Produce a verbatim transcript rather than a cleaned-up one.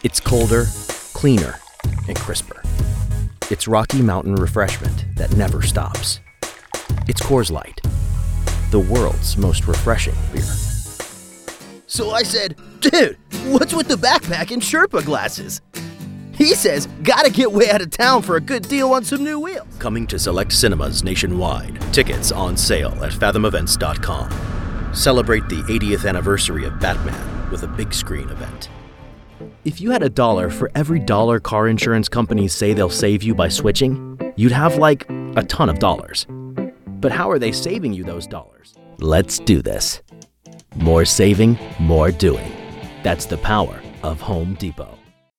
It's colder, cleaner, and crisper. It's Rocky Mountain refreshment that never stops. It's Coors Light, the world's most refreshing beer. So I said, dude, what's with the backpack and Sherpa glasses? He says, gotta get way out of town for a good deal on some new wheels. Coming to select cinemas nationwide. Tickets on sale at fathom events dot com. Celebrate the eightieth anniversary of Batman with a big screen event. If you had a dollar for every dollar car insurance companies say they'll save you by switching, you'd have like a ton of dollars. But how are they saving you those dollars? Let's do this. More saving, more doing. That's the power of Home Depot.